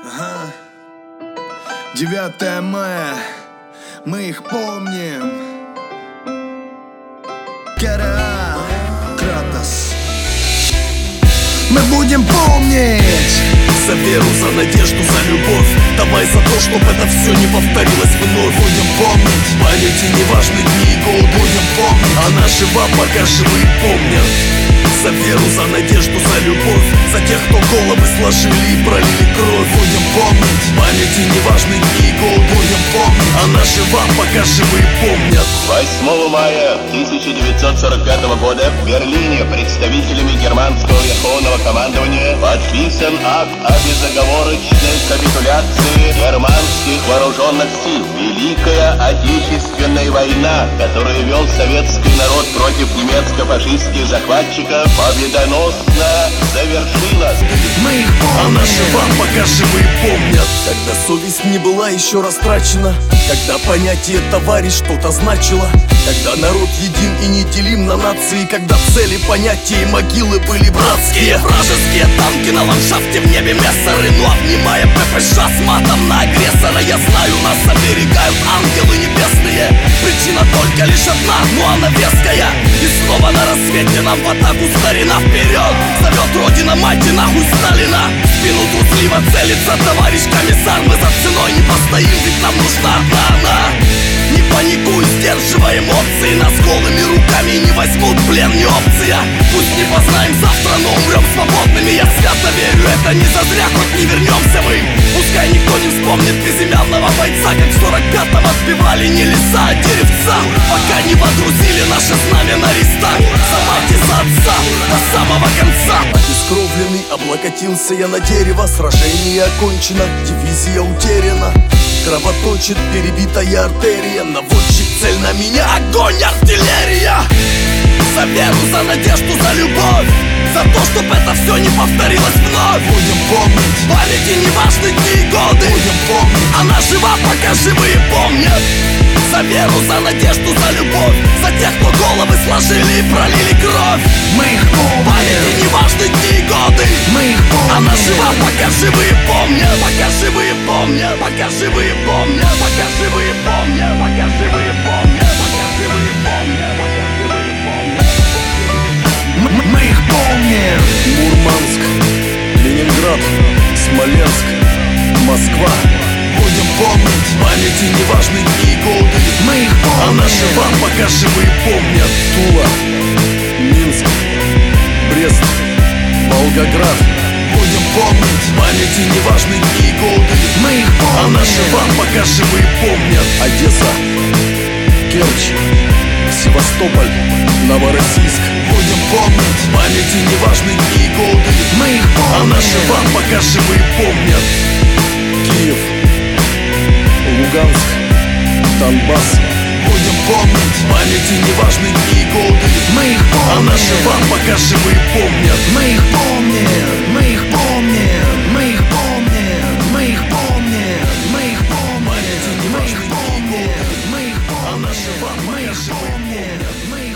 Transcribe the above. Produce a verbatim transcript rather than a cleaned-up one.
Ага. девятое мая, мы их помним. КРА, Кратос. Мы будем помнить за веру, за надежду, за любовь. Давай за то, чтобы это все не повторилось вновь. Будем помнить памяти неважны дни и годы. Будем помнить, а наши вам пока живые помнят. За веру, за надежду, за любовь. За тех, кто головы сложили и пролили кровь. Будем помнить памяти неважны дни и годы. Будем помнить, а наши вам пока живые помнят. восьмого мая тысяча девятьсот сорок пятого года в Берлине представителями германского верховного командования подписан акт о безоговорочной капитуляции германских вооруженных сил. Великая Отечественная война, которую вел советский народ против немецко-фашистских захватчиков, победоносно завершилась. Мы их помним, а наши вам пока живые помнят. Когда совесть не была еще растрачена, когда понятие товарищ что-то значило, когда народ един и неделим на нации, когда цели, понятия и могилы были братские. Вражеские танки на ландшафте, в небе мессеры, но обнимая ППШ с матом на агрессора. Я знаю, нас оберегают ангелы небесные. Причина только лишь одна, но она веская. И снова на рассвете нам в атаку старина вперед. Зовет Родина, мать и нахуй Сталина. В спину трусливо целится товарищ комиссар. Мы за ценой не постоим, ведь нам нужна одна она. Не паникуй, сдерживай эмоции. Нас голыми руками не возьмут в плен, не опция. Пусть не познаем завтра, но умрем свободными. Я свято верю, это не зазря, хоть не вернемся мы. Пускай никто не вспомнит безымянного бойца, как в сорок пятом отбивали не леса, а деревца. Пока не водрузили наше знамя на рестах. За мать и за отца до самого конца. Обескровленный облокотился я на дерево. Сражение окончено, дивизия утеряна. Кровоточит перебитая артерия. Наводчик, цель на меня, огонь, артиллерия. За веру, за надежду, за любовь. За то, чтоб это все не повторилось вновь. Будем помнить памяти неважны дни и годы. Будем помнить, она жива, пока живые помнят. За веру, за надежду, за любовь. За тех, кто головы сложили и пролили кровь. Мы их помним, памяти неважны дни и годы. Мы их помним, она жива, пока живые помнят. Пока живые помнят, пока живые помнят. Пока живые помнят, пока живые помнят. Пока живые помнят, пока живые помнят. Мы их помним. Мурманск, Ленинград, Смоленск, Москва. Будем помнить памяти неважны дни и годы. Мы их помним, а наши вам пока живые помнят. Тула, Минск, Брест, Волгоград. Будем помнить памяти неважны дни и годы. Мы их помним, а наши вам пока живые помнят. Одесса, Керчь, Севастополь, Новороссийск. Будем помнить памяти неважны дни и годы. Мы их помним, а наши вам пока живые помнят. Киев, Луганск, Донбасс. Будем помнить памяти неважны дни и годы. Мы их помним, а наши вам пока живые помнят. Мы их помним, мы их помним, мы их помним, мы их помним, мы их помним, памяти неважны дни и годы. мы их помним, а наши вам мы пока их живые помним, помнят. мы